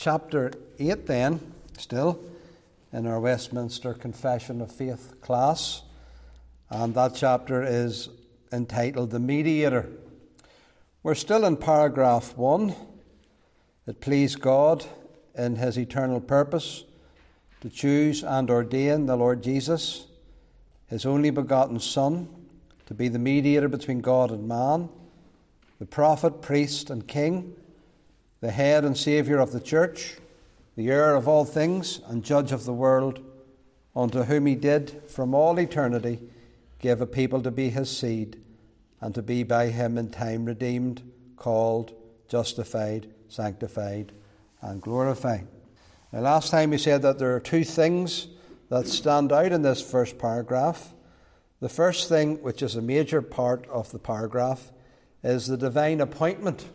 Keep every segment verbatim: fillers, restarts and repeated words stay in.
chapter eight then, still, in our Westminster Confession of Faith class. And that chapter is entitled The Mediator. We're still in paragraph one. It pleased God in his eternal purpose to choose and ordain the Lord Jesus, his only begotten Son, to be the mediator between God and man, the prophet, priest, and king, the head and saviour of the church, the heir of all things and judge of the world, unto whom he did from all eternity give a people to be his seed, and to be by him in time redeemed, called, justified, sanctified, and glorified. Now, last time we said that there are two things that stand out in this first paragraph. The first thing, which is a major part of the paragraph, is the divine appointment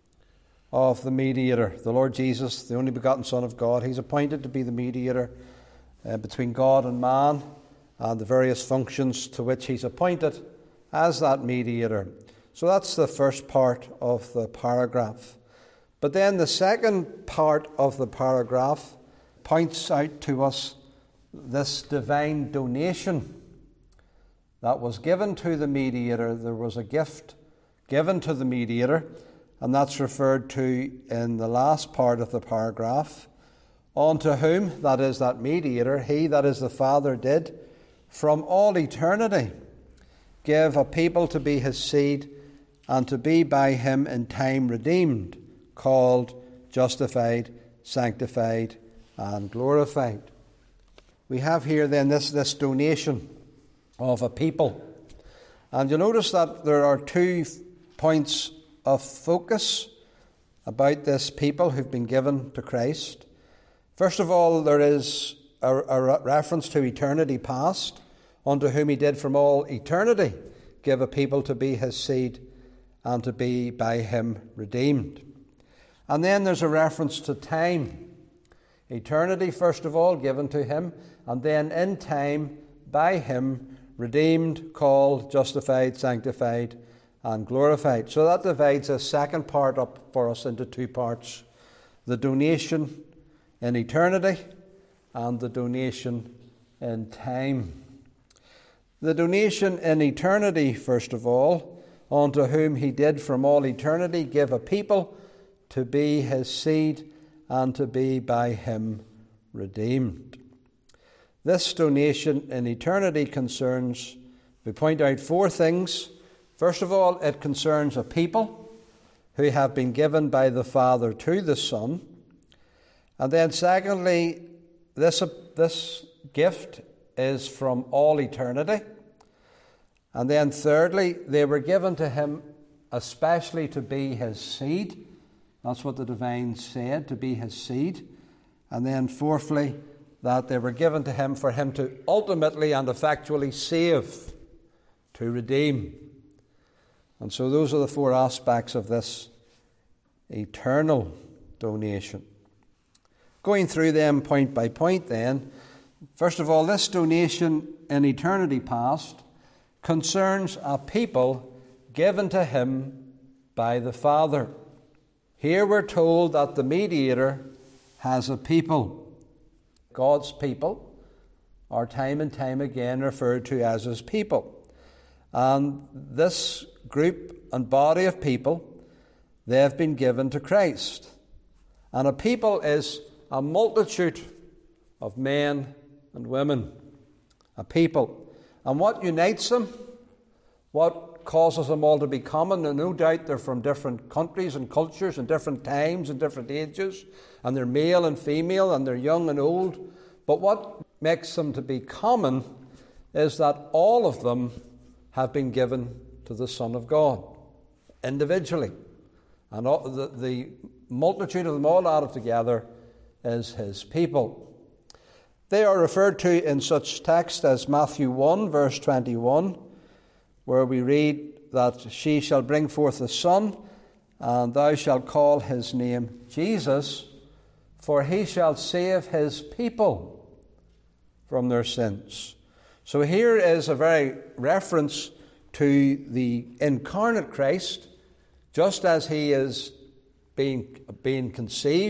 of the mediator, the Lord Jesus, the only begotten Son of God. He's appointed to be the mediator uh, between God and man, and the various functions to which he's appointed as that mediator. So that's the first part of the paragraph. But then the second part of the paragraph points out to us this divine donation that was given to the mediator. There was a gift given to the mediator, and that's referred to in the last part of the paragraph. Unto whom, that is that mediator, he, that is the Father, did from all eternity give a people to be his seed, and to be by him in time redeemed, called, justified, sanctified, and glorified. We have here then this, this donation of a people. And you'll notice that there are two points of focus about this people who've been given to Christ. First of all, there is a, a reference to eternity past, unto whom he did from all eternity give a people to be his seed, and to be by him redeemed. And then there's a reference to time. Eternity, first of all, given to him, and then in time, by him, redeemed, called, justified, sanctified, and glorified. So that divides a second part up for us into two parts. The donation in eternity and the donation in time. The donation in eternity, first of all, unto whom he did from all eternity give a people to be his seed, and to be by him redeemed. This donation in eternity concerns, we point out four things. First of all, it concerns a people who have been given by the Father to the Son. And then secondly, this, this gift is from all eternity. And then thirdly, they were given to him especially to be his seed. That's what the divine said, to be his seed. And then fourthly, that they were given to him for him to ultimately and effectually save, to redeem. And so those are the four aspects of this eternal donation. Going through them point by point then, first of all, this donation in eternity past concerns a people given to him by the Father. Here we're told that the mediator has a people. God's people are time and time again referred to as his people. And this group and body of people, they have been given to Christ. And a people is a multitude of men and women. A people. And what unites them? What causes them all to be common? And no doubt they're from different countries and cultures and different times and different ages. And they're male and female and they're young and old. But what makes them to be common is that all of them have been given to the Son of God individually. And all, the, the multitude of them all added together is his people. They are referred to in such text as Matthew one, verse twenty-one, where we read that she shall bring forth a son, and thou shalt call his name Jesus, for he shall save his people from their sins. So here is a very reference to the incarnate Christ, just as he is being, being conceived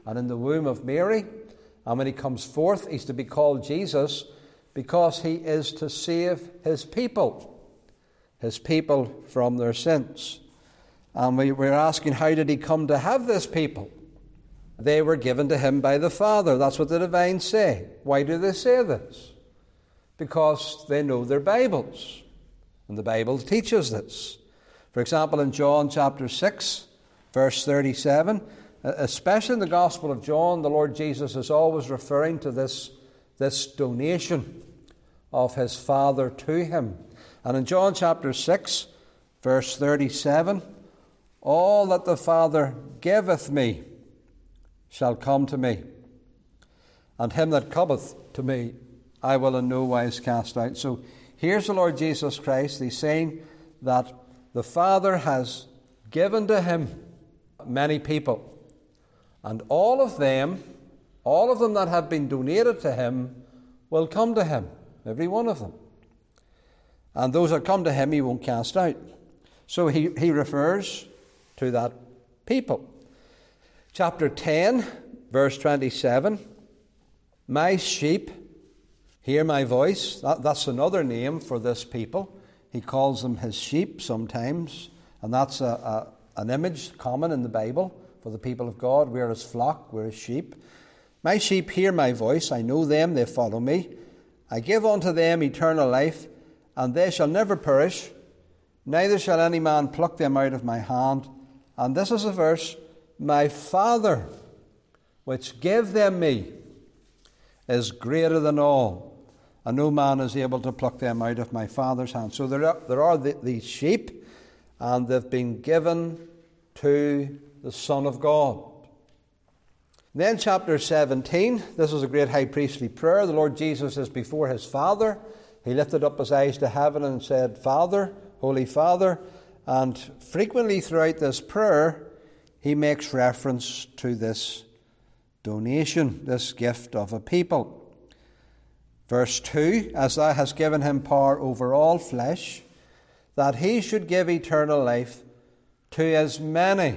and in the womb of Mary. And when he comes forth, he's to be called Jesus because he is to save his people, his people from their sins. And we were asking, how did he come to have this people? They were given to him by the Father. That's what the divines say. Why do they say this? Because they know their Bibles. And the Bible teaches this. For example, in John chapter six, verse thirty-seven, especially in the Gospel of John, the Lord Jesus is always referring to this, this donation of his Father to him. And in John chapter six, verse thirty-seven, all that the Father giveth me shall come to me, and him that cometh to me I will in no wise cast out. So here's the Lord Jesus Christ. He's saying that the Father has given to him many people, and all of them, all of them that have been donated to him will come to him, every one of them. And those that come to him he won't cast out. So he, he refers to that people. Chapter ten, verse twenty-seven, my sheep hear my voice. That, that's another name for this people. He calls them his sheep sometimes, and that's a, a, an image common in the Bible for the people of God. We're his flock, we're his sheep. My sheep hear my voice, I know them, they follow me. I give unto them eternal life, and they shall never perish, neither shall any man pluck them out of my hand. And this is a verse, my Father, which gave them me, is greater than all, and no man is able to pluck them out of my Father's hand. So there are, there are the, these sheep, and they've been given to the Son of God. Then chapter seventeen, this is a great high priestly prayer. The Lord Jesus is before his Father. He lifted up his eyes to heaven and said, Father, Holy Father. And frequently throughout this prayer, he makes reference to this donation, this gift of a people. Verse two, as thou hast given him power over all flesh, that he should give eternal life to as many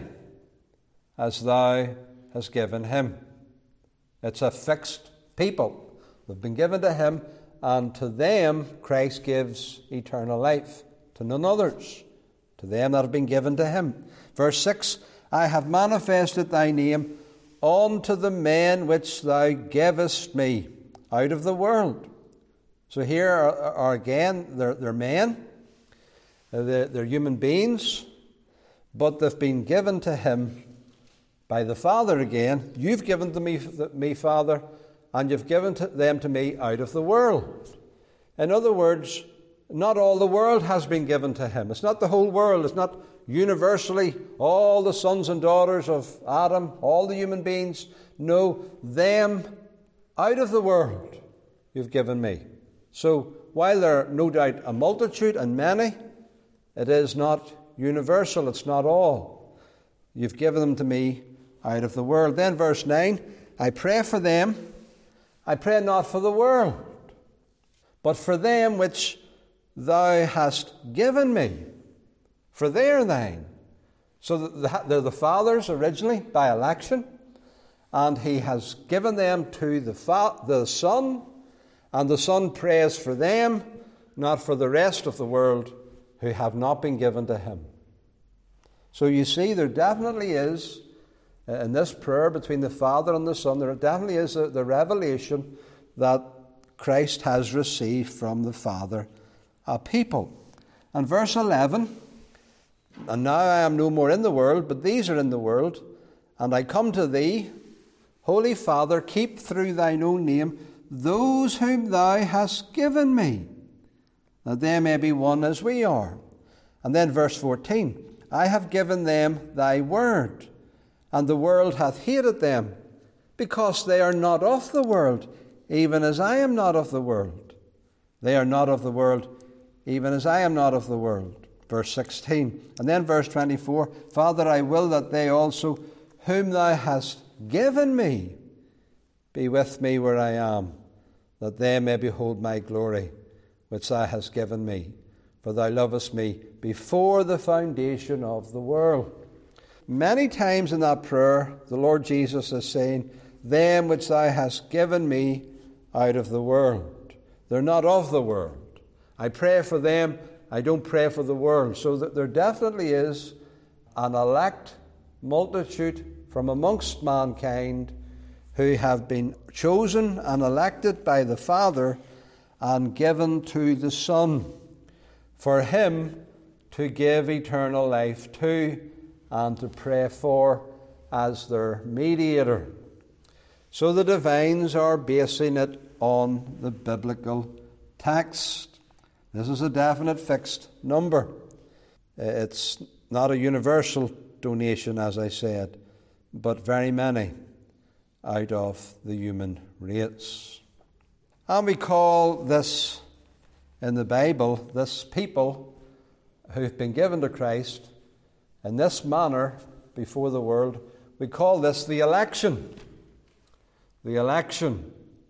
as thou hast given him. It's a fixed people. They've been given to him, and to them Christ gives eternal life, to none others, to them that have been given to him. Verse six, I have manifested thy name unto the men which thou gavest me out of the world. So here are, are again, they're, they're men, they're, they're human beings, but they've been given to him by the Father again. You've given to me, me, Father, and you've given to them to me out of the world. In other words, not all the world has been given to him. It's not the whole world. It's not universally all the sons and daughters of Adam, all the human beings. No, them out of the world you've given me. So while there are no doubt a multitude and many, it is not universal. It's not all. You've given them to me out of the world. Then verse nine, I pray for them. I pray not for the world, but for them which thou hast given me, for they are thine. So they're the Father's originally by election, and he has given them to the, fa- the Son, and the Son prays for them, not for the rest of the world who have not been given to him. So you see, there definitely is, in this prayer between the Father and the Son, there definitely is a, the revelation that Christ has received from the Father a people. And verse eleven, and now I am no more in the world, but these are in the world, and I come to thee, Holy Father, keep through thine own name those whom thou hast given me, that they may be one as we are. And then verse fourteen, I have given them thy word, and the world hath hated them, because they are not of the world, even as I am not of the world. They are not of the world, even as I am not of the world. Verse sixteen. And then verse twenty-four, Father, I will that they also, whom thou hast given me, be with me where I am, that they may behold my glory, which thou hast given me. For thou lovest me before the foundation of the world. many times in that prayer, the Lord Jesus is saying, them which thou hast given me out of the world. They're not of the world. I pray for them, I don't pray for the world. So that there definitely is an elect multitude from amongst mankind who have been chosen and elected by the Father and given to the Son for him to give eternal life to and to pray for as their mediator. So the divines are basing it on the biblical text. This is a definite fixed number. It's not a universal donation, as I said, but very many out of the human race. And we call this, in the Bible, this people who've been given to Christ in this manner before the world, we call this the election. The election.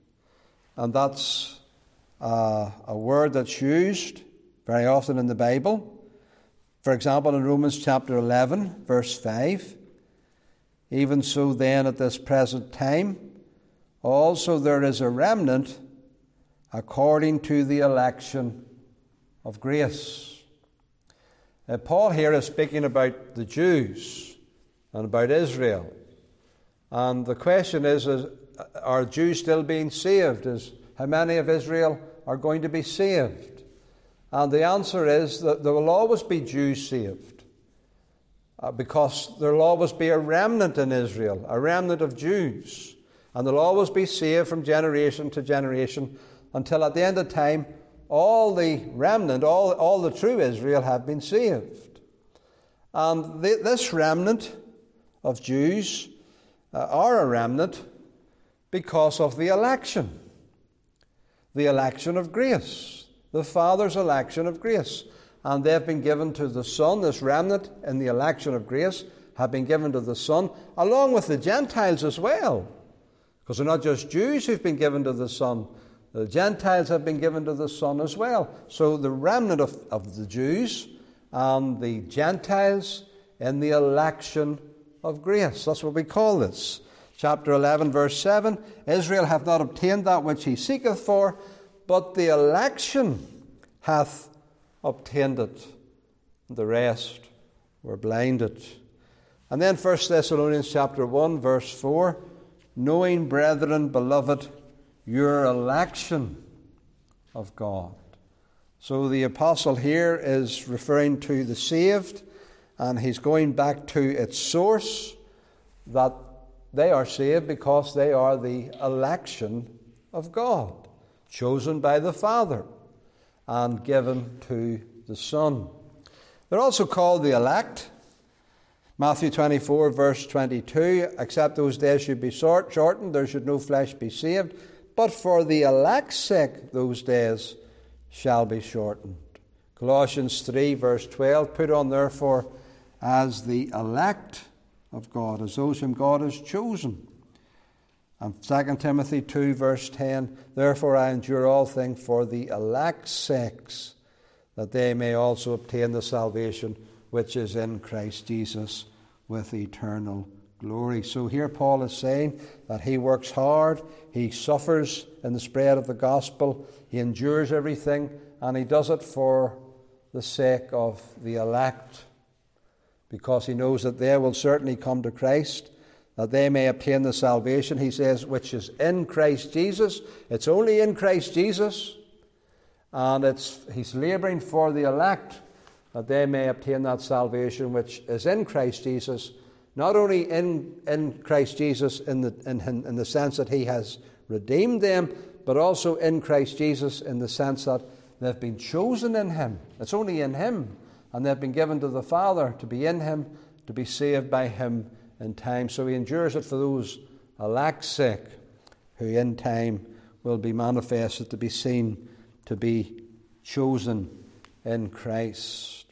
And that's uh, a word that's used very often in the Bible. For example, in Romans chapter eleven, verse five, even so then at this present time, also there is a remnant according to the election of grace. Uh, Paul here is speaking about the Jews and about Israel. And the question is, is are Jews still being saved? Is how many of Israel are going to be saved? And the answer is that there will always be Jews saved, uh, because there will always be a remnant in Israel, a remnant of Jews. And they'll always be saved from generation to generation until at the end of time, all the remnant, all, all the true Israel have been saved. And the, this remnant of Jews uh, are a remnant because of the election. The election of grace. The Father's election of grace. And they've been given to the Son. This remnant in the election of grace have been given to the Son, along with the Gentiles as well. Because they're not just Jews who've been given to the Son. The Gentiles have been given to the Son as well. So the remnant of, of the Jews and the Gentiles in the election of grace. That's what we call this. Chapter eleven, verse seven, Israel hath not obtained that which he seeketh for, but the election hath obtained it. The rest were blinded. And then First Thessalonians chapter one, verse four, knowing, brethren, beloved, your election of God. So the apostle here is referring to the saved, and he's going back to its source, that they are saved because they are the election of God, chosen by the Father and given to the Son. They're also called the elect. Matthew twenty-four, verse twenty-two, except those days should be short, shortened, there should no flesh be saved, but for the elect's sake those days shall be shortened. Colossians three, verse twelve, put on therefore as the elect of God, as those whom God has chosen. And Second Timothy two, verse ten, therefore I endure all things for the elect's sakes, that they may also obtain the salvation which is in Christ Jesus with eternal glory. So here Paul is saying that he works hard, he suffers in the spread of the gospel, he endures everything, and he does it for the sake of the elect, because he knows that they will certainly come to Christ, that they may obtain the salvation, he says, which is in Christ Jesus. It's only in Christ Jesus, and it's he's labouring for the elect, that they may obtain that salvation which is in Christ Jesus, not only in, in Christ Jesus in the, in, in the sense that he has redeemed them, but also in Christ Jesus in the sense that they've been chosen in him. It's only in him. And they've been given to the Father to be in him, to be saved by him in time. So he endures it for those elect's sake, who in time will be manifested, to be seen, to be chosen in Christ.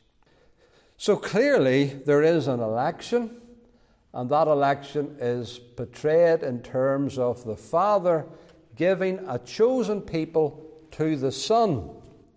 So clearly there is an election, and that election is portrayed in terms of the Father giving a chosen people to the Son,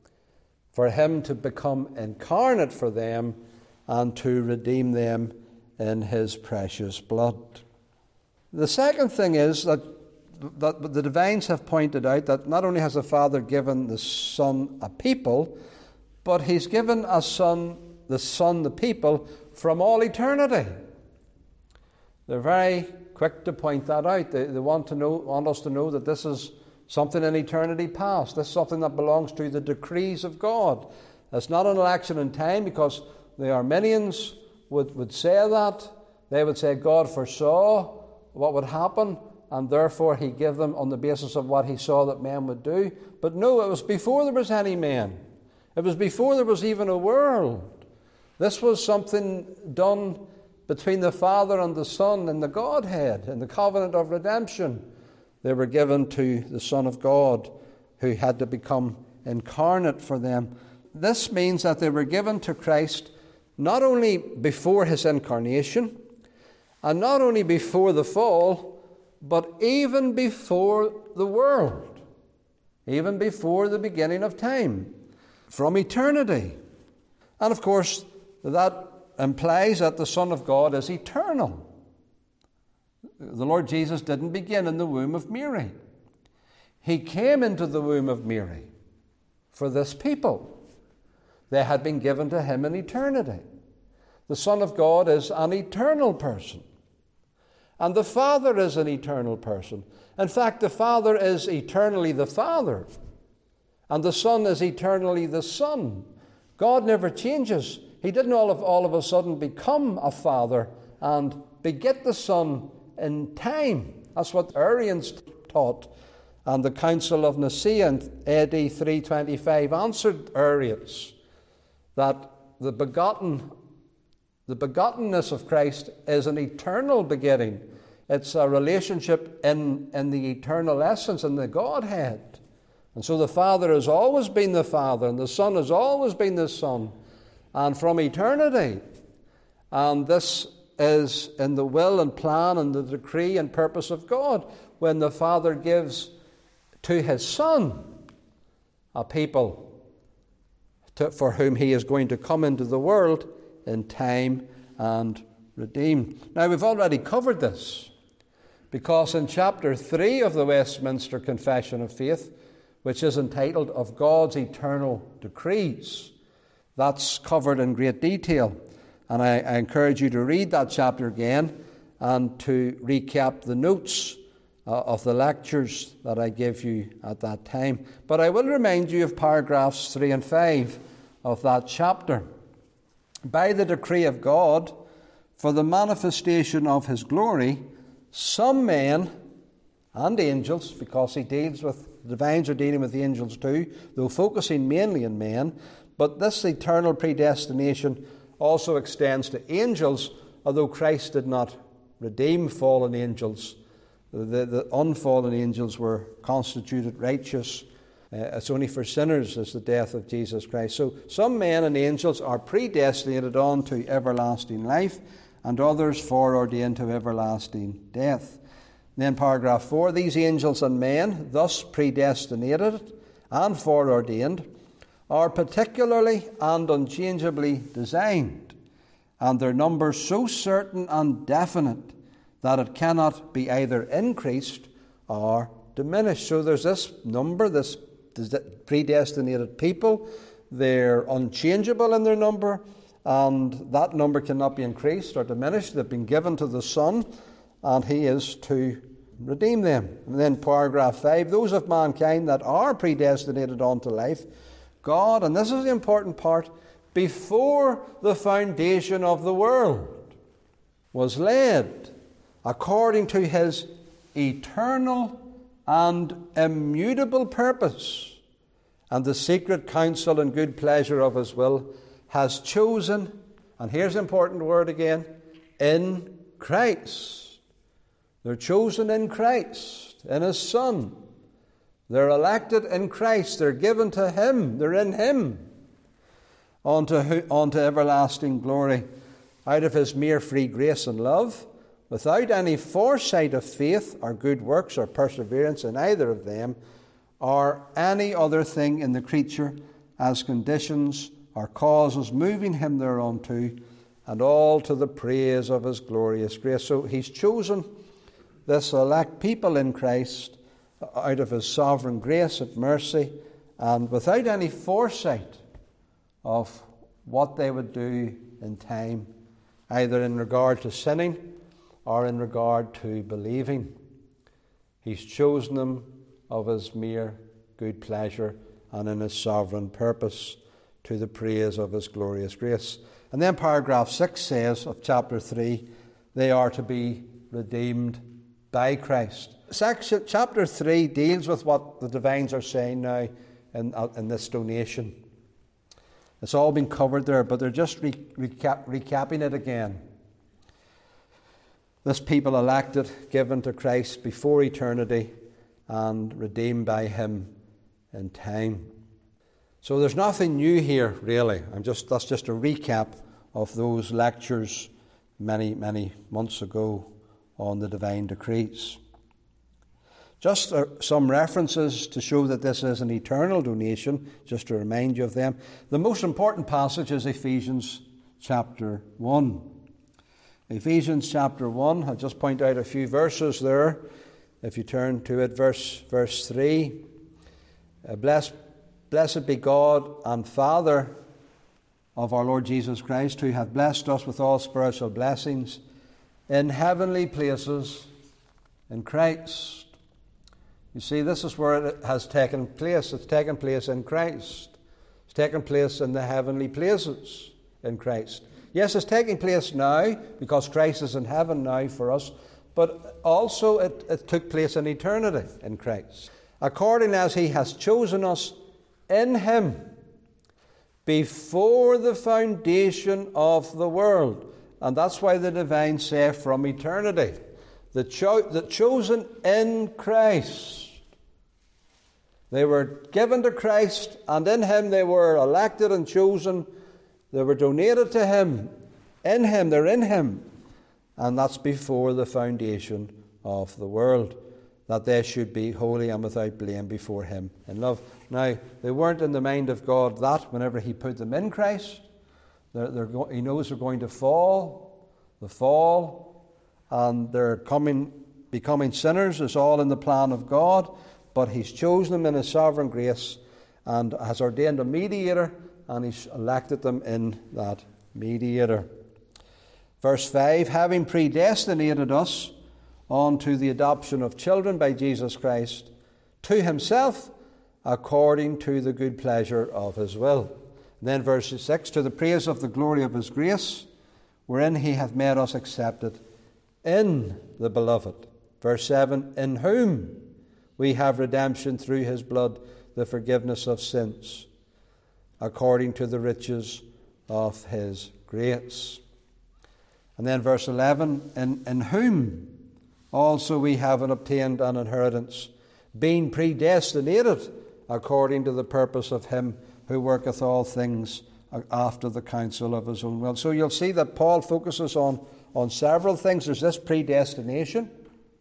for him to become incarnate for them and to redeem them in his precious blood. The second thing is that, that the divines have pointed out that not only has the Father given the Son a people, but he's given a son, the Son the people from all eternity. They're very quick to point that out. They, they want to know, want us to know that this is something in eternity past. This is something that belongs to the decrees of God. It's not an election in time, because the Arminians would, would say that. They would say God foresaw what would happen, and therefore he gave them on the basis of what he saw that men would do. But no, it was before there was any men. It was before there was even a world. This was something done between the Father and the Son in the Godhead, in the covenant of redemption. They were given to the Son of God, who had to become incarnate for them. This means that they were given to Christ not only before his incarnation, and not only before the fall, but even before the world, even before the beginning of time, from eternity. And of course, that implies that the Son of God is eternal. The Lord Jesus didn't begin in the womb of Mary. He came into the womb of Mary for this people. They had been given to him in eternity. The Son of God is an eternal person. And the Father is an eternal person. In fact, the Father is eternally the Father. And the Son is eternally the Son. God never changes. He didn't all of, all of a sudden become a Father and beget the Son in time. That's what Arians taught. And the Council of Nicaea in A D three twenty-five answered Arians that the begotten, the begottenness of Christ is an eternal begetting. It's a relationship in, in the eternal essence, in the Godhead. And so the Father has always been the Father, and the Son has always been the Son, and from eternity. And this is in the will and plan and the decree and purpose of God, when the Father gives to his Son a people to, for whom he is going to come into the world in time and redeem. Now, we've already covered this, because in chapter three of the Westminster Confession of Faith, which is entitled Of God's Eternal Decrees, that's covered in great detail. And I, I encourage you to read that chapter again and to recap the notes uh, of the lectures that I gave you at that time. But I will remind you of paragraphs three and five of that chapter. By the decree of God, for the manifestation of his glory, some men and angels, because he deals with, the divines are dealing with the angels too, though focusing mainly on men, but this eternal predestination also extends to angels, although Christ did not redeem fallen angels. The, the unfallen angels were constituted righteous. Uh, it's only for sinners is the death of Jesus Christ. So some men and angels are predestinated on to everlasting life, and others foreordained to everlasting death. And then paragraph four, these angels and men, thus predestinated and foreordained, are particularly and unchangeably designed, and their number so certain and definite that it cannot be either increased or diminished. So there's this number, this predestinated people. They're unchangeable in their number, and that number cannot be increased or diminished. They've been given to the Son, and he is to redeem them. And then paragraph five, those of mankind that are predestinated unto life, God, and this is the important part, before the foundation of the world was laid, according to his eternal and immutable purpose, and the secret counsel and good pleasure of his will, has chosen, and here's the important word again, in Christ. They're chosen in Christ, in his Son. They're elected in Christ. They're given to him. They're in him. Unto, unto everlasting glory, out of his mere free grace and love, without any foresight of faith or good works or perseverance in either of them, or any other thing in the creature as conditions or causes moving him thereunto, and all to the praise of his glorious grace. So he's chosen this elect people in Christ out of his sovereign grace and mercy, and without any foresight of what they would do in time, either in regard to sinning or in regard to believing. He's chosen them of his mere good pleasure and in his sovereign purpose, to the praise of his glorious grace. And then paragraph six says of chapter three, they are to be redeemed by Christ. Section, chapter three deals with what the divines are saying now in, uh, in this donation. It's all been covered there, but they're just re- recap, recapping it again. This people elected, given to Christ before eternity, and redeemed by him in time. So there's nothing new here, really. I'm just that's just a recap of those lectures many, many months ago on the divine decrees. Just uh, some references to show that this is an eternal donation, just to remind you of them. The most important passage is Ephesians chapter one. Ephesians chapter one, I'll just point out a few verses there. If you turn to it, verse, verse three. Uh, blessed, blessed be God and Father of our Lord Jesus Christ, who hath blessed us with all spiritual blessings in heavenly places in Christ. You see, this is where it has taken place. It's taken place in Christ. It's taken place in the heavenly places in Christ. Yes, it's taking place now because Christ is in heaven now for us, but also it, it took place in eternity in Christ. According as he has chosen us in him before the foundation of the world. And that's why the divine say from eternity. The, cho- the chosen in Christ. They were given to Christ, and in him they were elected and chosen. They were donated to him. In him, they're in him. And that's before the foundation of the world, that they should be holy and without blame before him in love. Now, they weren't in the mind of God that whenever he put them in Christ, they're, they're go- he knows they're going to fall, the fall, and they're coming, becoming sinners is all in the plan of God, but he's chosen them in his sovereign grace and has ordained a mediator, and he's elected them in that mediator. Verse five, having predestinated us unto the adoption of children by Jesus Christ to himself, according to the good pleasure of his will. And then verse six, to the praise of the glory of his grace, wherein he hath made us accepted in the beloved. Verse seven, in whom we have redemption through his blood, the forgiveness of sins, according to the riches of his grace. And then verse eleven, in, in whom also we have obtained an inheritance, being predestinated according to the purpose of him who worketh all things after the counsel of his own will. So you'll see that Paul focuses on, on several things. There's this predestination.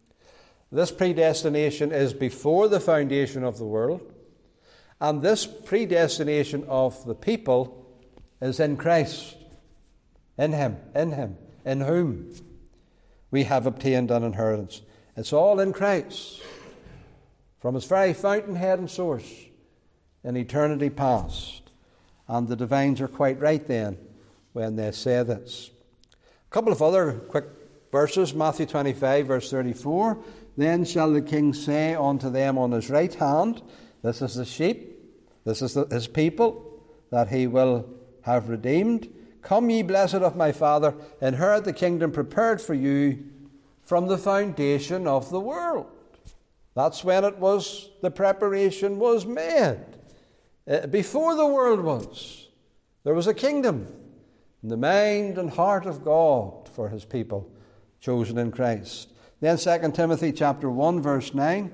This predestination is before the foundation of the world. And this predestination of the people is in Christ. In him, in him, in whom we have obtained an inheritance. It's all in Christ. From his very fountainhead and source in eternity past. And the divines are quite right then when they say this. A couple of other quick verses. Matthew twenty-five, verse thirty-four. Then shall the king say unto them on his right hand, this is the sheep, this is the, his people, that he will have redeemed. Come ye blessed of my Father, inherit the kingdom prepared for you from the foundation of the world. That's when it was, the preparation was made. Uh, before the world was, there was a kingdom in the mind and heart of God for his people, chosen in Christ. Then Second Timothy chapter one, verse nine,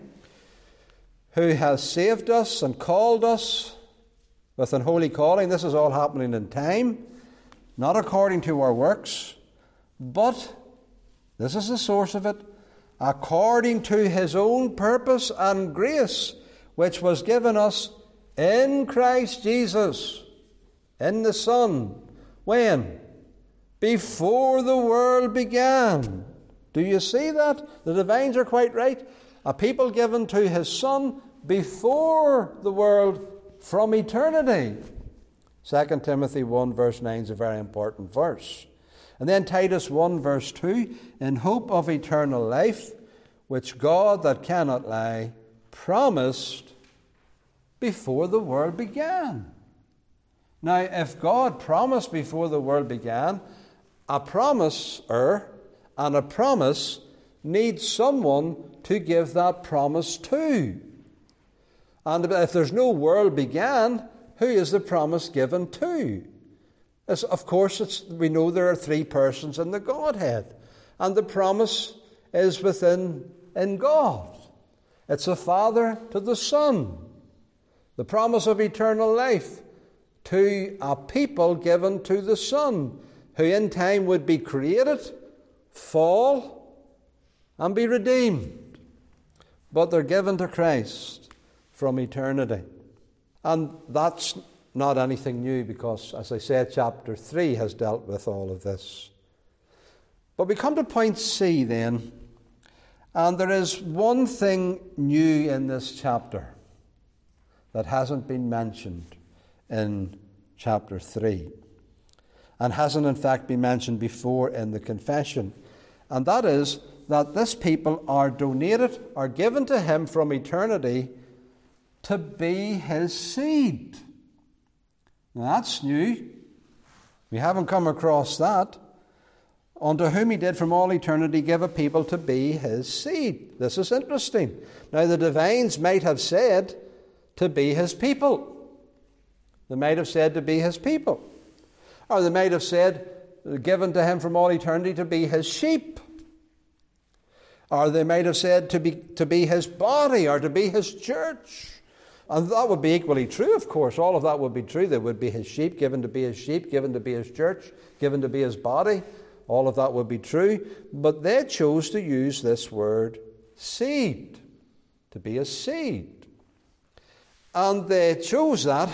who has saved us and called us with an holy calling. This is all happening in time, not according to our works, but, this is the source of it, according to his own purpose and grace, which was given us in Christ Jesus, in the Son. When? before the world began. Do you see that? The divines are quite right. A people given to his Son before the world, from eternity. Second Timothy one verse nine is a very important verse. And then Titus one verse two, in hope of eternal life, which God that cannot lie promised before the world began. Now, if God promised before the world began, a promiser and a promise needs someone to give that promise to. And if there's no world began, who is the promise given to? As of course, it's, we know there are three persons in the Godhead. And the promise is within in God. It's the Father to the Son. The promise of eternal life to a people given to the Son, who in time would be created, fall, and be redeemed. But they're given to Christ from eternity. And that's not anything new because, as I said, chapter three has dealt with all of this. But we come to point C then, and there is one thing new in this chapter that hasn't been mentioned in chapter three, and hasn't in fact been mentioned before in the confession. And that is that this people are donated, are given to him from eternity to be his seed. Now that's new. We haven't come across that. Unto whom he did from all eternity give a people to be his seed. This is interesting. Now the divines might have said to be his people. They might have said to be his people. Or they might have said, given to him from all eternity to be his sheep. Or they might have said to be, to be his body or to be his church. And that would be equally true, of course. All of that would be true. They would be his sheep, given to be his sheep, given to be his church, given to be his body. All of that would be true. But they chose to use this word seed, to be a seed. And they chose that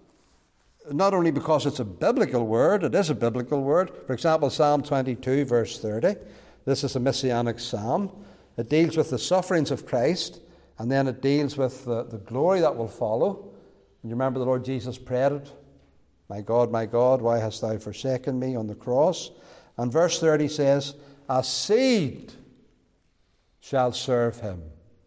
not only because it's a biblical word, it is a biblical word. For example, Psalm twenty-two, verse thirty. This is a messianic psalm. It deals with the sufferings of Christ, and then it deals with the, the glory that will follow. And you remember the Lord Jesus prayed it, "My God, my God, why hast thou forsaken me?" on the cross. And verse thirty says, "A seed shall serve him.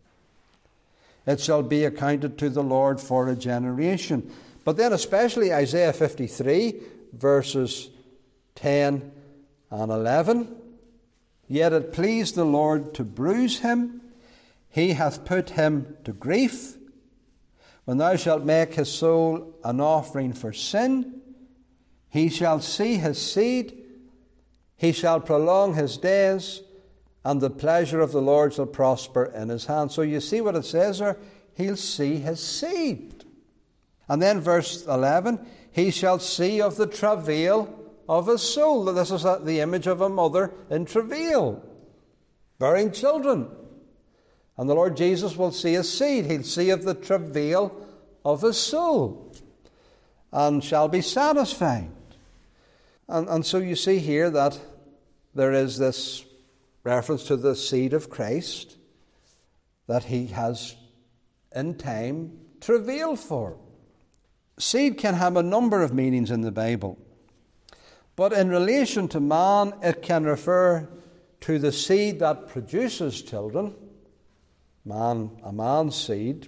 It shall be accounted to the Lord for a generation." But then especially Isaiah fifty-three, verses ten and eleven. "Yet it pleased the Lord to bruise him. He hath put him to grief. When thou shalt make his soul an offering for sin, he shall see his seed. He shall prolong his days, and the pleasure of the Lord shall prosper in his hand." So you see what it says there? He'll see his seed. And then verse eleven, "He shall see of the travail of his soul." This is the image of a mother in travail, bearing children. And the Lord Jesus will see his seed. He'll see of the travail of his soul and shall be satisfied. And, and so you see here that there is this reference to the seed of Christ that he has in time travailed for. Seed can have a number of meanings in the Bible. But in relation to man, it can refer to the seed that produces children, man, a man's seed,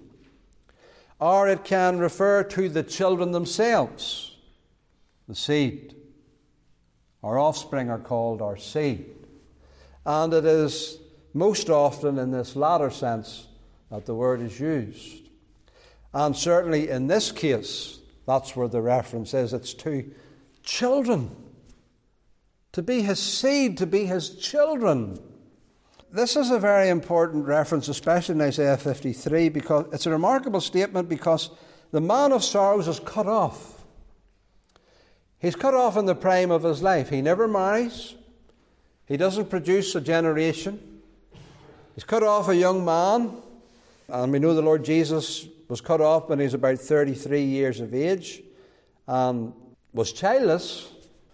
or it can refer to the children themselves, the seed. Our offspring are called our seed. And it is most often in this latter sense that the word is used. And certainly in this case, that's where the reference is. It's to children. To be his seed, to be his children. This is a very important reference, especially in Isaiah fifty-three, because it's a remarkable statement because the man of sorrows is cut off. He's cut off in the prime of his life. He never marries. He doesn't produce a generation. He's cut off a young man. And we know the Lord Jesus was cut off when he was about thirty-three years of age and was childless.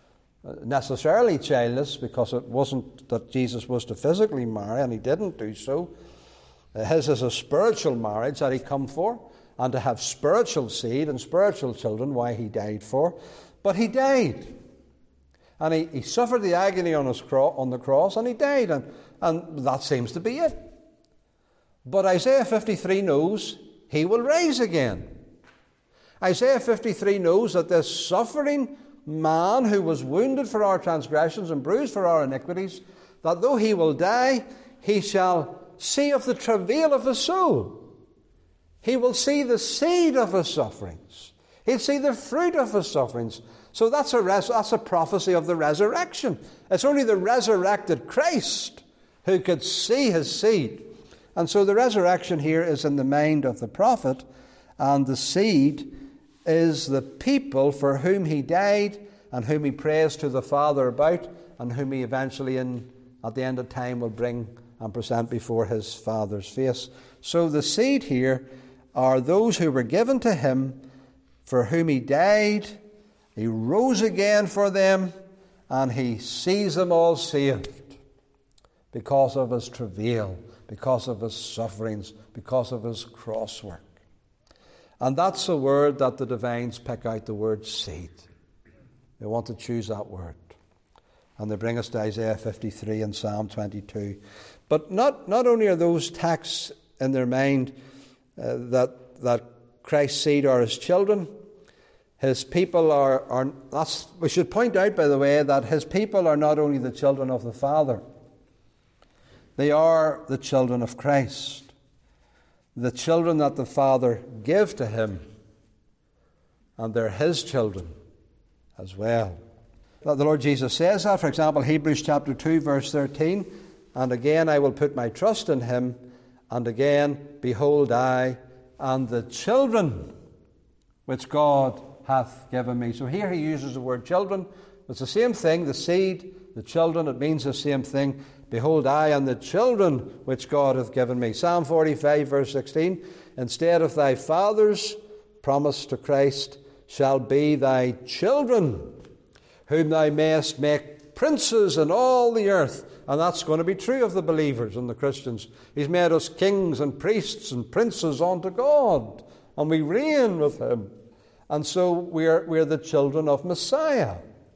necessarily childless, because it wasn't that Jesus was to physically marry, and he didn't do so. His is a spiritual marriage that he come for, and to have spiritual seed and spiritual children, why he died for. But he died. And he, he suffered the agony on, his cro- on the cross, and he died. And, and that seems to be it. But Isaiah fifty-three knows he will rise again. Isaiah fifty-three knows that this suffering man who was wounded for our transgressions and bruised for our iniquities, that though he will die, he shall see of the travail of his soul. He will see the seed of his sufferings. He'll see the fruit of his sufferings. So that's a, res- that's a prophecy of the resurrection. It's only the resurrected Christ who could see his seed. And so the resurrection here is in the mind of the prophet, and the seed is the people for whom he died and whom he prays to the Father about, and whom he eventually, in, at the end of time, will bring and present before his Father's face. So the seed here are those who were given to him, for whom he died, he rose again for them, and he sees them all saved because of his travail, because of his sufferings, because of his cross work. And that's the word that the divines pick out, the word seed. They want to choose that word. And they bring us to Isaiah fifty-three and Psalm twenty-two. But not, not only are those texts in their mind uh, that, that Christ's seed are his children, his people are, are that's, we should point out, by the way, that his people are not only the children of the Father, they are the children of Christ. The children that the Father gave to him, and they're his children as well. The Lord Jesus says that, for example, Hebrews chapter two, verse thirteen, and again I will put my trust in him, and again, behold, I and the children which God hath given me. So here he uses the word children. It's the same thing, the seed, the children, it means the same thing. Behold, I and the children which God hath given me. Psalm forty-five, verse sixteen, instead of thy fathers, promise to Christ, shall be thy children, whom thou mayest make princes in all the earth. And that's going to be true of the believers and the Christians. He's made us kings and priests and princes unto God, and we reign with him. And so we're, we're the children of Messiah.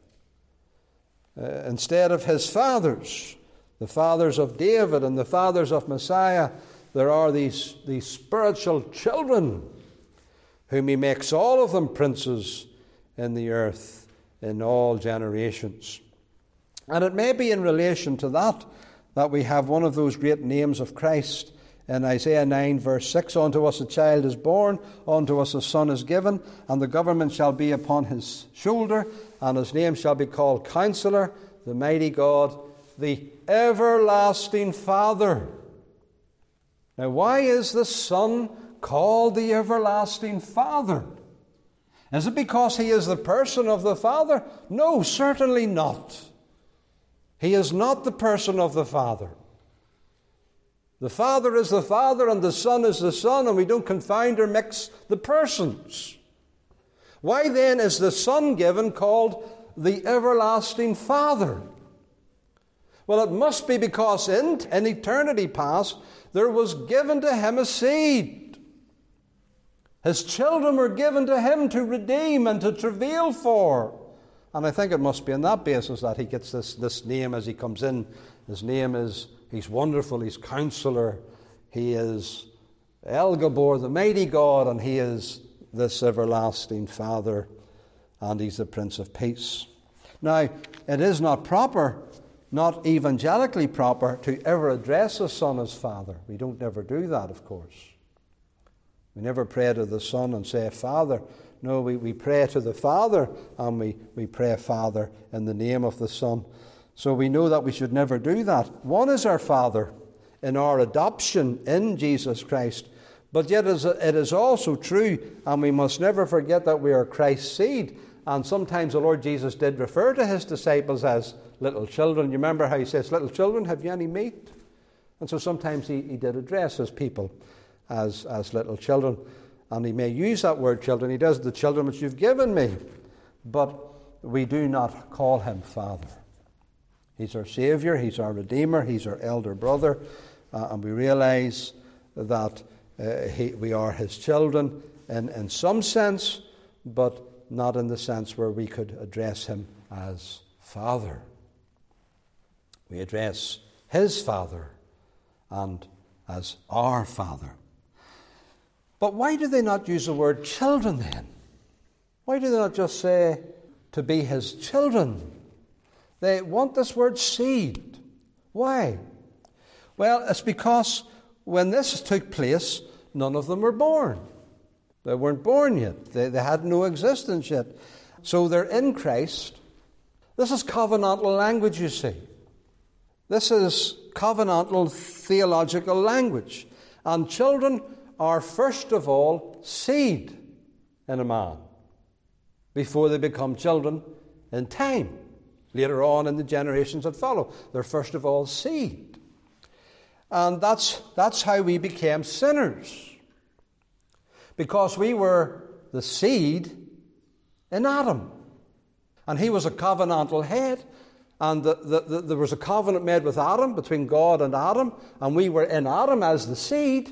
Uh, instead of his fathers, the fathers of David and the fathers of Messiah, there are these, these spiritual children whom he makes all of them princes in the earth in all generations. And it may be in relation to that that we have one of those great names of Christ in Isaiah nine, verse six. Unto us a child is born, unto us a son is given, and the government shall be upon his shoulder, and his name shall be called Counselor, the Mighty God, the Everlasting Father. Now, why is the Son called the Everlasting Father? Is it because he is the person of the Father? No, certainly not. He is not the person of the Father. The Father is the Father and the Son is the Son, and we don't confound or mix the persons. Why then is the Son given called the Everlasting Father? Well, it must be because in, in eternity past, there was given to him a seed. His children were given to him to redeem and to travail for. And I think it must be on that basis that he gets this, this name as he comes in. His name is, he's wonderful, he's Counselor, he is El Gabor, the Mighty God, and he is this Everlasting Father, and he's the Prince of Peace. Now, it is not proper, not evangelically proper, to ever address the Son as Father. We don't ever do that, of course. We never pray to the Son and say, Father. No, we, we pray to the Father, and we, we pray, Father, in the name of the Son. So we know that we should never do that. One is our Father in our adoption in Jesus Christ. But yet it is also true, and we must never forget that we are Christ's seed. And sometimes the Lord Jesus did refer to his disciples as little children. You remember how he says, little children, have you any meat? And so sometimes he, he did address his people as, as little children. And he may use that word children. He does, the children which you've given me. But we do not call him Father. He's our Saviour, he's our Redeemer, he's our elder brother, uh, and we realize that uh, he, we are his children in, in some sense, but not in the sense where we could address him as Father. We address his Father and as our Father. But why do they not use the word children then? Why do they not just say to be his children? They want this word seed. Why? Well, it's because when this took place, none of them were born. They weren't born yet. They, they had no existence yet. So they're in Christ. This is covenantal language, you see. This is covenantal theological language. And children are first of all seed in a man before they become children in time. Later on in the generations that follow, they're first of all seed. And that's, that's how we became sinners. Because we were the seed in Adam. And he was a covenantal head. And the, the, the, there was a covenant made with Adam, between God and Adam. And we were in Adam as the seed.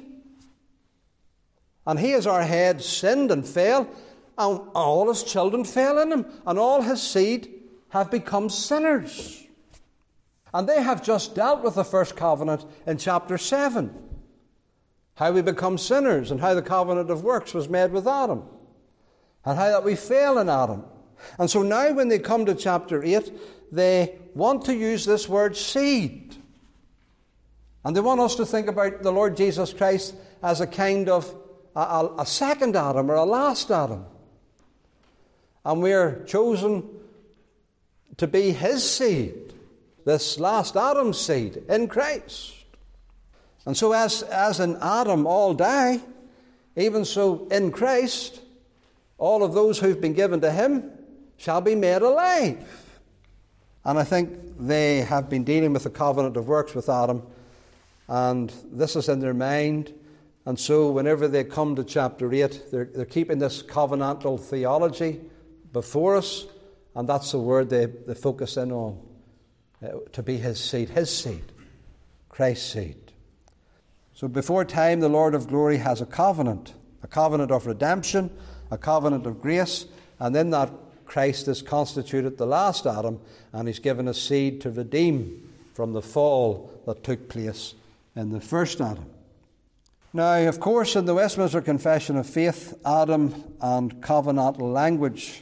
And he as our head sinned and fell. And all his children fell in him. And all his seed have become sinners. And they have just dealt with the first covenant in chapter seven. How we become sinners and how the covenant of works was made with Adam. And how that we fail in Adam. And so now when they come to chapter eight, they want to use this word seed. And they want us to think about the Lord Jesus Christ as a kind of a, a, a second Adam or a last Adam. And we're chosen to be his seed, this last Adam's seed in Christ. And so as, as in Adam all die, even so in Christ, all of those who've been given to him shall be made alive. And I think they have been dealing with the covenant of works with Adam, and this is in their mind. And so whenever they come to chapter eight, they're, they're keeping this covenantal theology before us, and that's the word they, they focus in on, uh, to be his seed, his seed, Christ's seed. So before time, the Lord of glory has a covenant, a covenant of redemption, a covenant of grace, and in that Christ is constituted the last Adam, and he's given a seed to redeem from the fall that took place in the first Adam. Now, of course, in the Westminster Confession of Faith, Adam and covenantal language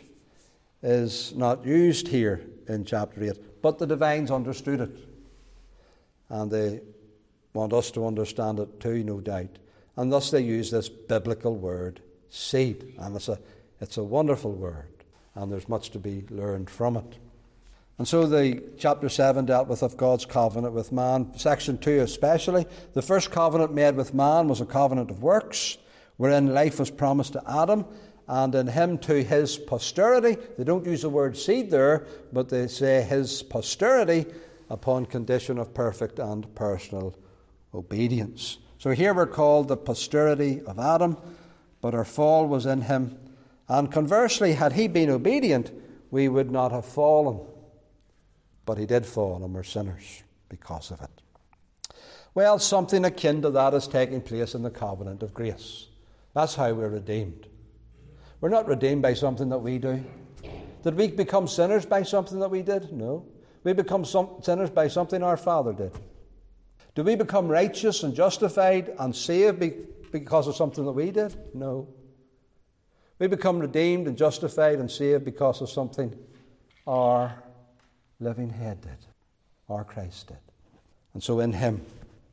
is not used here in chapter eight, but the divines understood it. And they want us to understand it too, no doubt. And thus they use this biblical word, seed. And it's a, it's a wonderful word, and there's much to be learned from it. And so the chapter seven dealt with of God's covenant with man. Section two especially. The first covenant made with man was a covenant of works, wherein life was promised to Adam, and in him to his posterity. They don't use the word seed there, but they say his posterity upon condition of perfect and personal obedience. So here we're called the posterity of Adam, but our fall was in him. And conversely, had he been obedient, we would not have fallen. But he did fall, and we're sinners because of it. Well, something akin to that is taking place in the covenant of grace. That's how we're redeemed. We're not redeemed by something that we do. Did we become sinners by something that we did? No. We become some, sinners by something our Father did. Do we become righteous and justified and saved be, because of something that we did? No. We become redeemed and justified and saved because of something our living head did, our Christ did. And so in him,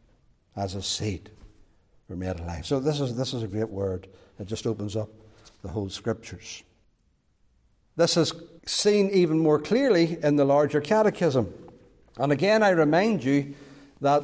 as a seed, we're made alive. So this is, this is a great word. It just opens up the whole Scriptures. This is seen even more clearly in the larger catechism. And again, I remind you that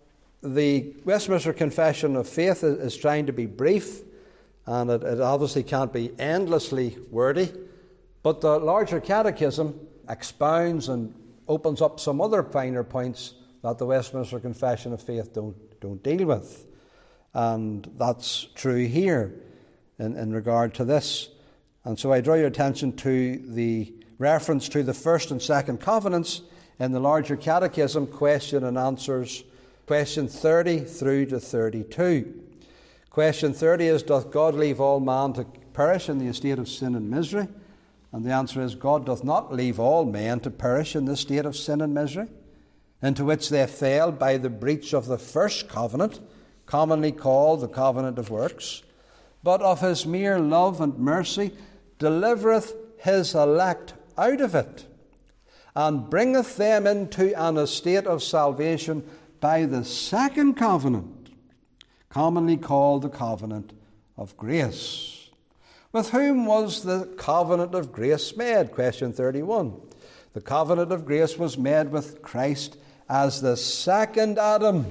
the Westminster Confession of Faith is trying to be brief, and it, it obviously can't be endlessly wordy, but the larger catechism expounds and opens up some other finer points that the Westminster Confession of Faith don't, don't deal with. And that's true here in, in regard to this. And so I draw your attention to the reference to the first and second covenants in the larger catechism, question and answers, question thirty through to thirty-two. Question thirty is, doth God leave all man to perish in the estate of sin and misery? And the answer is, God doth not leave all men to perish in the state of sin and misery, into which they fell by the breach of the first covenant, commonly called the covenant of works, but of his mere love and mercy delivereth his elect out of it, and bringeth them into an estate of salvation by the second covenant, commonly called the covenant of grace. With whom was the covenant of grace made? Question thirty-one. The covenant of grace was made with Christ as the second Adam,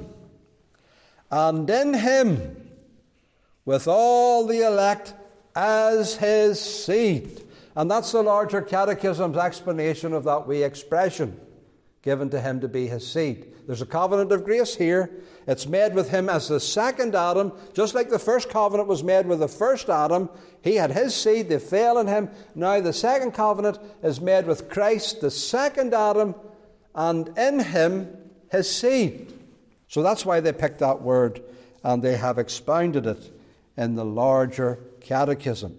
and in him with all the elect as his seed. And that's the larger catechism's explanation of that wee expression, given to him to be his seed. There's a covenant of grace here. It's made with him as the second Adam, just like the first covenant was made with the first Adam. He had his seed, they fell in him. Now the second covenant is made with Christ, the second Adam, and in him his seed. So that's why they picked that word, and they have expounded it in the larger catechism.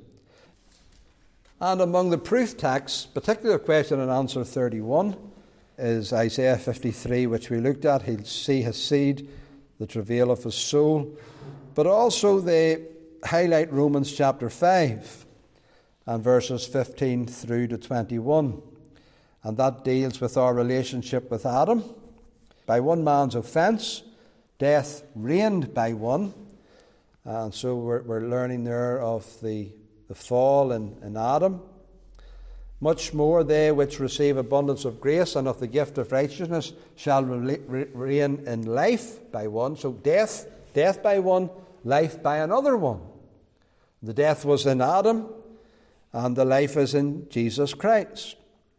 And among the proof texts, particular question and answer thirty-one, is Isaiah fifty-three, which we looked at. He'll see his seed, the travail of his soul. But also they highlight Romans chapter five and verses fifteen through to twenty-one. And that deals with our relationship with Adam. By one man's offence, death reigned by one. And so we're, we're learning there of the, the fall in, in Adam. Much more they which receive abundance of grace and of the gift of righteousness shall re- re- reign in life by one. So death, death by one, life by another one. The death was in Adam, and the life is in Jesus Christ.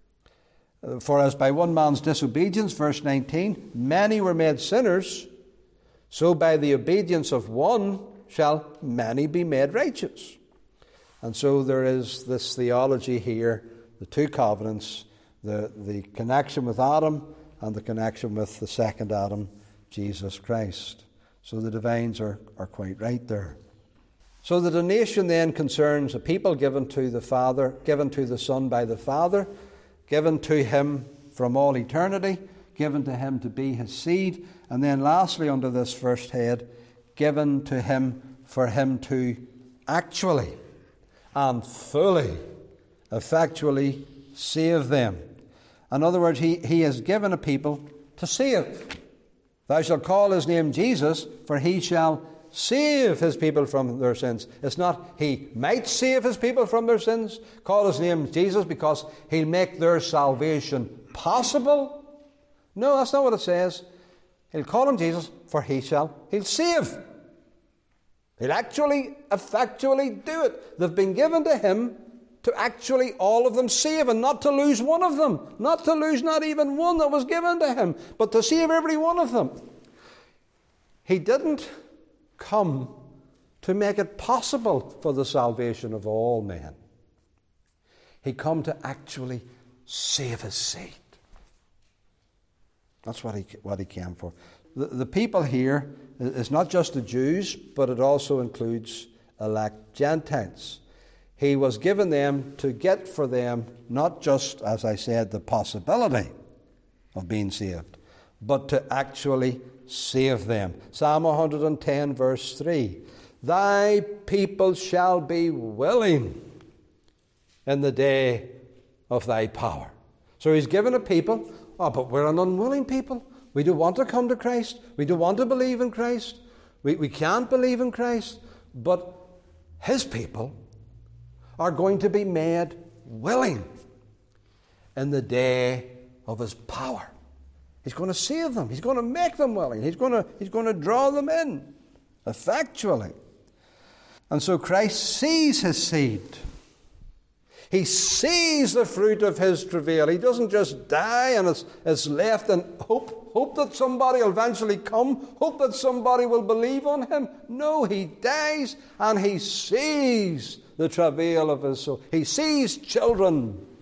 For as by one man's disobedience, verse nineteen, many were made sinners, so by the obedience of one shall many be made righteous. And so there is this theology here, the two covenants, the, the connection with Adam and the connection with the second Adam, Jesus Christ. So the divines are, are quite right there. So the donation then concerns a people given to the Father, given to the Son by the Father, given to him from all eternity, given to him to be his seed, and then lastly under this first head, given to him for him to actually and fully, effectually save them. In other words, he, he has given a people to save. Thou shalt call his name Jesus, for he shall save his people from their sins. It's not he might save his people from their sins. Call his name Jesus because he'll make their salvation possible. No, that's not what it says. He'll call him Jesus, for he shall, he'll save. He'll actually, effectually do it. They've been given to him to actually all of them save, and not to lose one of them. Not to lose not even one that was given to him, but to save every one of them. He didn't come to make it possible for the salvation of all men. He come to actually save his seed. That's what he what he came for. The, the people here is not just the Jews, but it also includes elect Gentiles. He was given them to get for them not just, as I said, the possibility of being saved, but to actually save them. Psalm one hundred ten verse three. Thy people shall be willing in the day of thy power. So he's given a people, oh, but we're an unwilling people. We don't want to come to Christ. We don't want to believe in Christ. We, we can't believe in Christ. But his people are going to be made willing in the day of his power. He's going to save them. He's going to make them willing. He's going to, he's going to draw them in effectually. And so Christ sees his seed. He sees the fruit of his travail. He doesn't just die and is, is left and hope, hope that somebody will eventually come, hope that somebody will believe on him. No, he dies and he sees the travail of his soul. He sees children.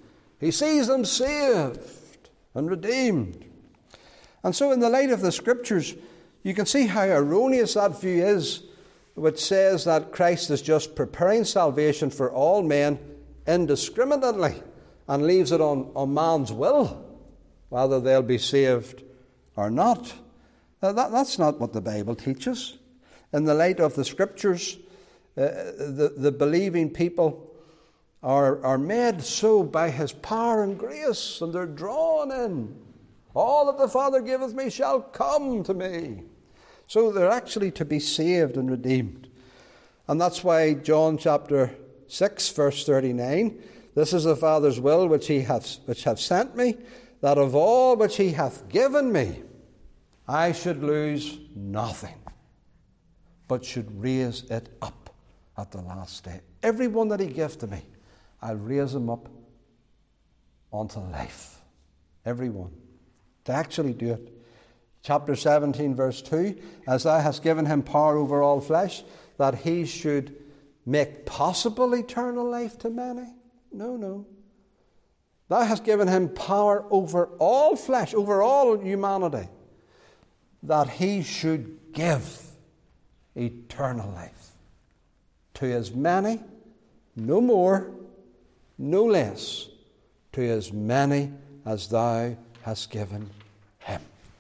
He sees them saved and redeemed. And so in the light of the Scriptures, you can see how erroneous that view is, which says that Christ is just preparing salvation for all men indiscriminately and leaves it on, on man's will, whether they'll be saved or not. Now, that, that's not what the Bible teaches. In the light of the Scriptures, uh, the, the believing people are, are made so by his power and grace, and they're drawn in. All that the Father giveth me shall come to me. So they're actually to be saved and redeemed. And that's why John chapter six, verse thirty-nine, this is the Father's will which he hath, which hath sent me, that of all which he hath given me, I should lose nothing, but should raise it up at the last day. Everyone that he gave to me, I'll raise him up unto life. Everyone. To actually do it. Chapter seventeen, verse two, as thou hast given him power over all flesh, that he should make possible eternal life to many. No, no. Thou hast given him power over all flesh, over all humanity, that he should give eternal life to as many, no more, no less, to as many as thou hast given him.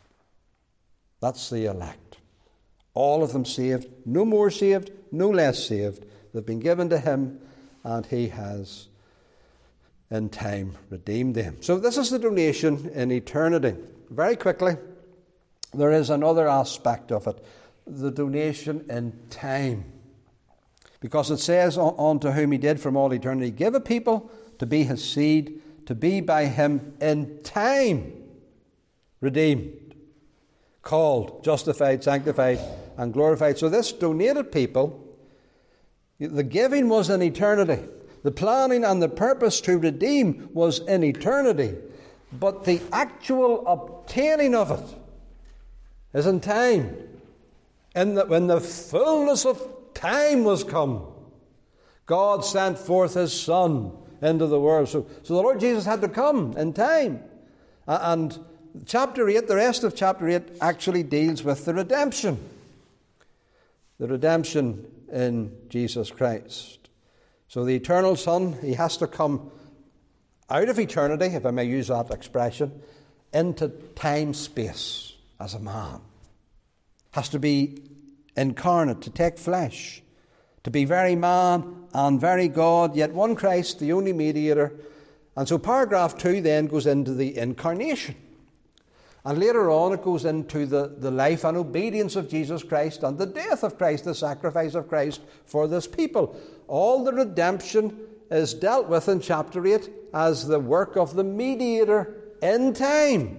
That's the elect. All of them saved, no more saved, no less saved. They've been given to him, and he has in time redeemed them. So this is the donation in eternity. Very quickly, there is another aspect of it, the donation in time. Because it says, unto whom he did from all eternity give a people to be his seed, to be by him in time redeemed, called, justified, sanctified, and glorified. So this donated people, the giving was in eternity. The planning and the purpose to redeem was in eternity. But the actual obtaining of it is in time. In that when the fullness of time was come, God sent forth his Son into the world. So, so the Lord Jesus had to come in time. And chapter eight, the rest of chapter eight actually deals with the redemption. The redemption in Jesus Christ. So the eternal Son, he has to come out of eternity, if I may use that expression, into time-space as a man. Has to be incarnate, to take flesh, to be very man and very God, yet one Christ, the only mediator. And so paragraph two then goes into the incarnation. And later on it goes into the, the life and obedience of Jesus Christ and the death of Christ, the sacrifice of Christ for this people. All the redemption is dealt with in chapter eight as the work of the mediator in time.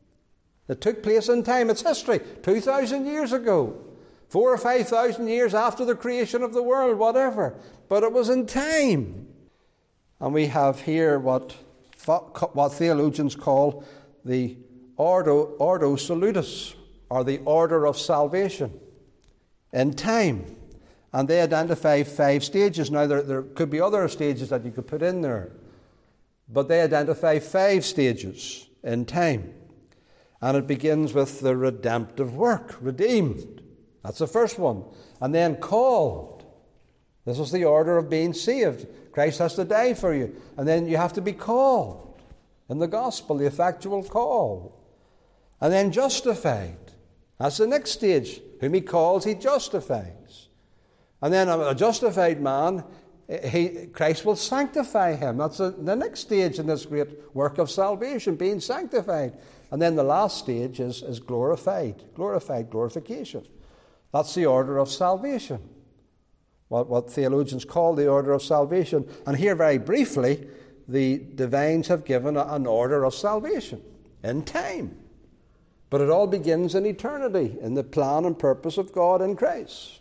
It took place in time. It's history. Two thousand years ago. Four or five thousand years after the creation of the world, whatever. But it was in time. And we have here what, what theologians call the Ordo, Ordo Salutis, or the order of salvation, in time. And they identify five stages. Now, there, there could be other stages that you could put in there, but they identify five stages in time. And it begins with the redemptive work, redeemed. That's the first one. And then called. This is the order of being saved. Christ has to die for you. And then you have to be called in the gospel, the effectual call. And then justified. That's the next stage. Whom he calls, he justifies. And then a justified man, he, Christ will sanctify him. That's the, the next stage in this great work of salvation, being sanctified. And then the last stage is, is glorified. Glorified, glorification. That's the order of salvation. What, what theologians call the order of salvation. And here, very briefly, the divines have given a, an order of salvation in time. But it all begins in eternity, in the plan and purpose of God in Christ.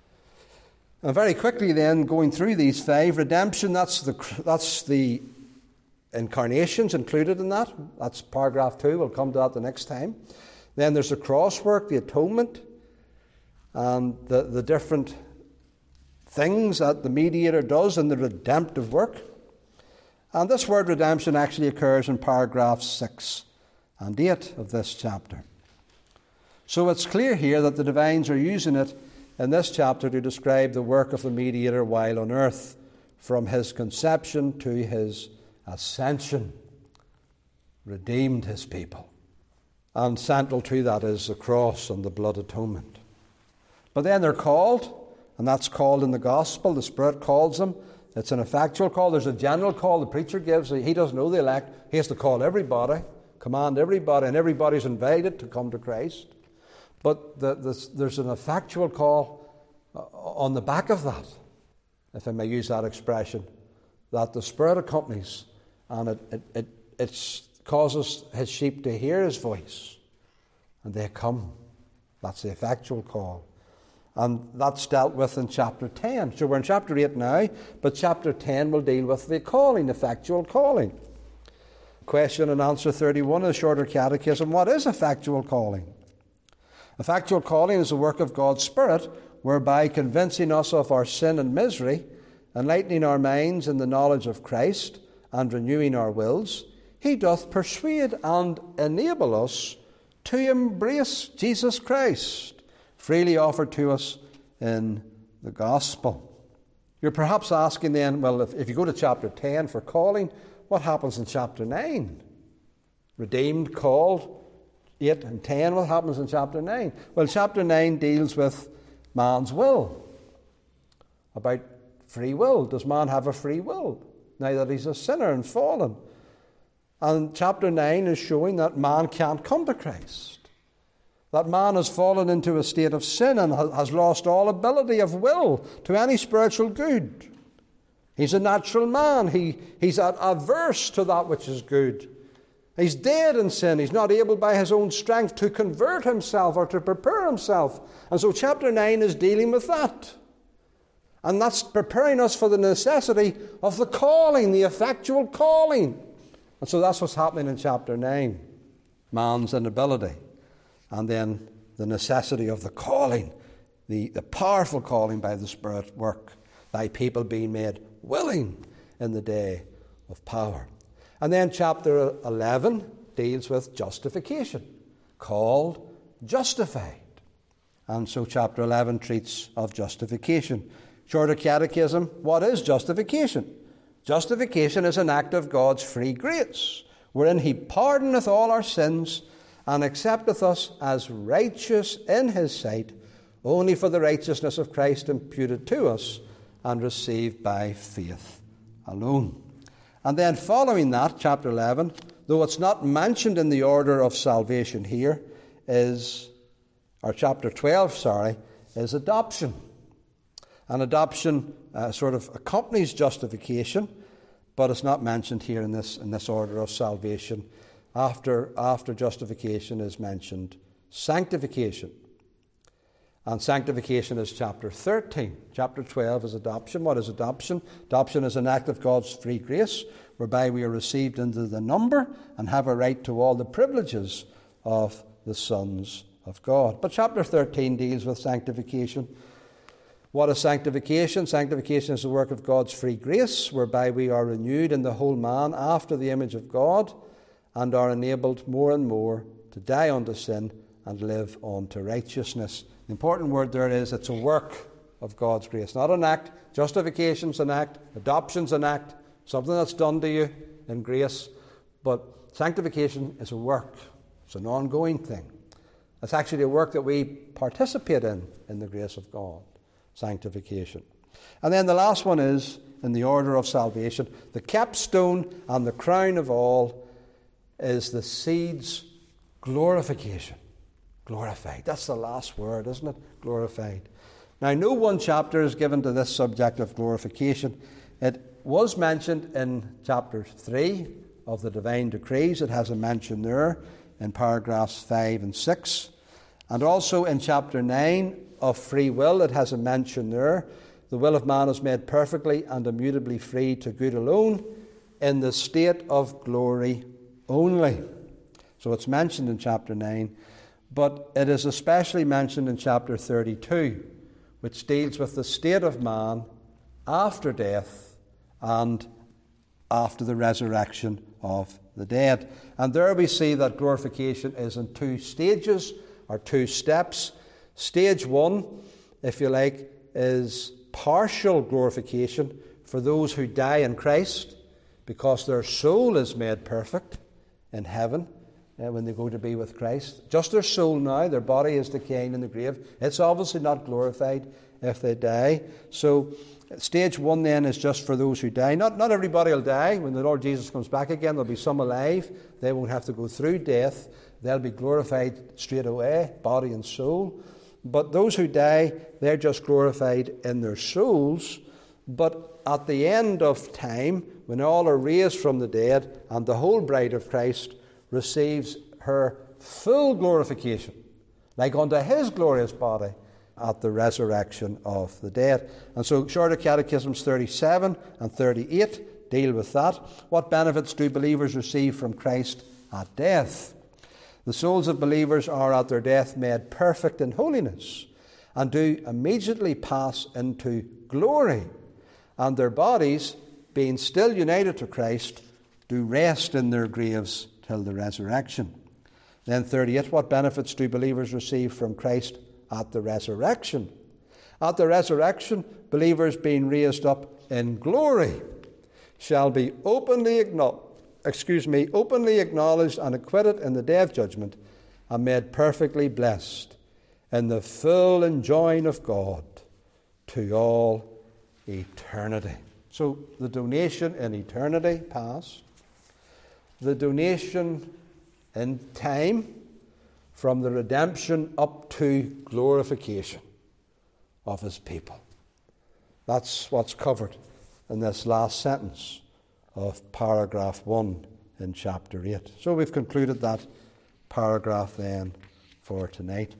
And very quickly then, going through these five, redemption, that's the, that's the incarnations included in that. That's paragraph two. We'll come to that the next time. Then there's the cross work, the atonement, and the, the different things that the mediator does in the redemptive work. And this word redemption actually occurs in paragraphs six and eight of this chapter. So it's clear here that the divines are using it in this chapter to describe the work of the mediator while on earth, from his conception to his ascension. Redeemed his people. And central to that is the cross and the blood atonement. But then they're called, and that's called in the gospel. The Spirit calls them. It's an effectual call. There's a general call the preacher gives. He doesn't know the elect. He has to call everybody, command everybody, and everybody's invited to come to Christ. But the, the, there's an effectual call on the back of that, if I may use that expression, that the Spirit accompanies, and it, it, it it's causes his sheep to hear his voice, and they come. That's the effectual call. And that's dealt with in chapter ten. So we're in chapter eight now, but chapter ten will deal with the calling, effectual calling. Question and answer thirty-one of the Shorter Catechism. What is effectual calling? Effectual calling is the work of God's Spirit, whereby convincing us of our sin and misery, enlightening our minds in the knowledge of Christ, and renewing our wills, He doth persuade and enable us to embrace Jesus Christ, freely offered to us in the gospel. You're perhaps asking then, well, if, if you go to chapter ten for calling, what happens in chapter nine? Redeemed, called, eight and ten, what happens in chapter nine? Well, chapter nine deals with man's will, about free will. Does man have a free will now that he's a sinner and fallen? And chapter nine is showing that man can't come to Christ, that man has fallen into a state of sin and has lost all ability of will to any spiritual good. He's a natural man. He, he's averse to that which is good. He's dead in sin. He's not able by his own strength to convert himself or to prepare himself. And so chapter nine is dealing with that. And that's preparing us for the necessity of the calling, the effectual calling. And so that's what's happening in chapter nine. Man's inability. And then the necessity of the calling, the, the powerful calling by the Spirit work, thy people being made willing in the day of power. And then chapter eleven deals with justification, called, justified. And so chapter eleven treats of justification. Shorter Catechism, what is justification? Justification is an act of God's free grace, wherein He pardoneth all our sins and accepteth us as righteous in His sight, only for the righteousness of Christ imputed to us and received by faith alone. And then following that, chapter eleven, though it's not mentioned in the order of salvation here, is, or chapter twelve, sorry, is adoption. And adoption uh, sort of accompanies justification, but it's not mentioned here in this in this order of salvation. After, after justification is mentioned sanctification. And sanctification is chapter thirteen. Chapter twelve is adoption. What is adoption? Adoption is an act of God's free grace, whereby we are received into the number and have a right to all the privileges of the sons of God. But chapter thirteen deals with sanctification. What is sanctification? Sanctification is the work of God's free grace, whereby we are renewed in the whole man after the image of God and are enabled more and more to die unto sin and live unto righteousness. The important word there is it's a work of God's grace, not an act. Justification's an act, adoption's an act, something that's done to you in grace. But sanctification is a work. It's an ongoing thing. It's actually a work that we participate in, in the grace of God. Sanctification. And then the last one is, in the order of salvation, the capstone and the crown of all is the seed's glorification. Glorified. That's the last word, isn't it? Glorified. Now, no one chapter is given to this subject of glorification. It was mentioned in chapter three of the Divine Decrees. It has a mention there in paragraphs five and six. And also in chapter nine of free will, it has a mention there. The will of man is made perfectly and immutably free to good alone in the state of glory only. So it's mentioned in chapter nine, but it is especially mentioned in chapter thirty-two, which deals with the state of man after death and after the resurrection of the dead. And there we see that glorification is in two stages, or two steps. Stage one, if you like, is partial glorification for those who die in Christ, because their soul is made perfect in heaven uh, when they go to be with Christ. Just their soul now, their body is decaying in the grave. It's obviously not glorified if they die. So stage one then is just for those who die. Not, not everybody will die. When the Lord Jesus comes back again, there'll be some alive. They won't have to go through death. They'll be glorified straight away, body and soul. But those who die, they're just glorified in their souls. But at the end of time, when all are raised from the dead, and the whole bride of Christ receives her full glorification, like unto his glorious body, at the resurrection of the dead. And so Shorter Catechisms thirty-seven and thirty-eight deal with that. What benefits do believers receive from Christ at death? The souls of believers are at their death made perfect in holiness, and do immediately pass into glory, and their bodies, being still united to Christ, do rest in their graves till the resurrection. Then thirty-eight, what benefits do believers receive from Christ at the resurrection? At the resurrection, believers being raised up in glory shall be openly acknowledged, excuse me, openly acknowledged and acquitted in the day of judgment, and made perfectly blessed in the full enjoying of God to all eternity. So the donation in eternity past, the donation in time from the redemption up to glorification of his people. That's what's covered in this last sentence of paragraph one in chapter eight. So we've concluded that paragraph then for tonight.